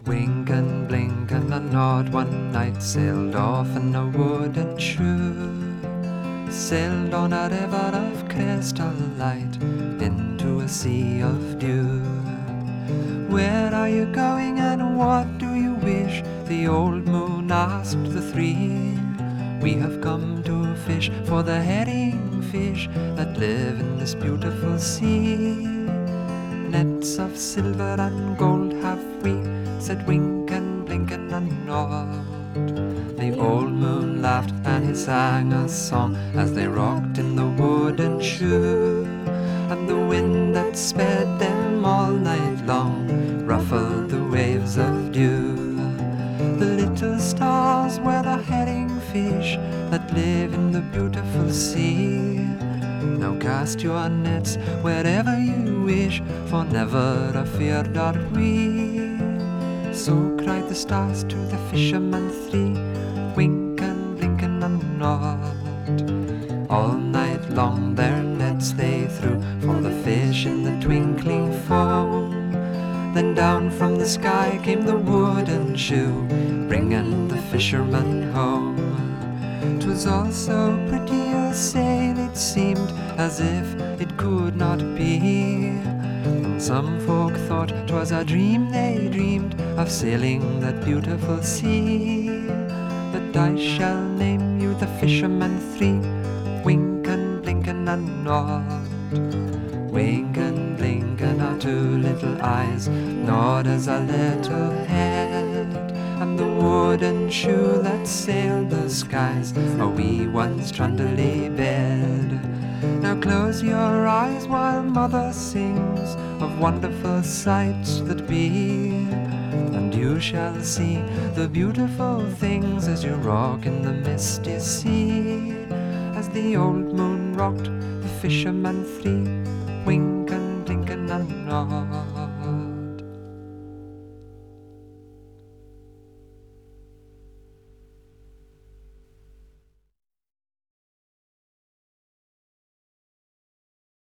Wink and blink and a nod one night sailed off in a wooden shoe. Sailed on a river of crystal light into a sea of dew. Where are you going and what do you wish? The old moon asked the three. We have come to fish for the herring fish that live in this beautiful sea. Nets of silver and gold have we, said Wink and Blink and a nod. The old moon laughed and he sang a song as they rocked in the wooden shoe. And the wind that sped them all night long ruffled the waves of dew. The little stars were the herring fish that live in the beautiful sea. Now cast your nets wherever you wish, for never afeard are we. So cried the stars to the fishermen three, Wink and Blink and a nod. All night long their nets they threw for the fish in the twinkling foam. Then down from the sky came the wooden shoe, bringing the fishermen home. 'Twas all so pretty a sail it seemed, as if it could not be. And some folk thought 'twas a dream they dreamed of sailing that beautiful sea. But I shall name you the fishermen three, Wink and Blink and a nod. Wink and Blink and our two little eyes nod as a little head. And the wooden shoe that sailed the skies, a wee one's trundly bed. Now close your eyes while mother sings of wonderful sights that be, and you shall see the beautiful things as you rock in the misty sea. As the old moon rocked the fishermen three, Wink and Blink and a nod.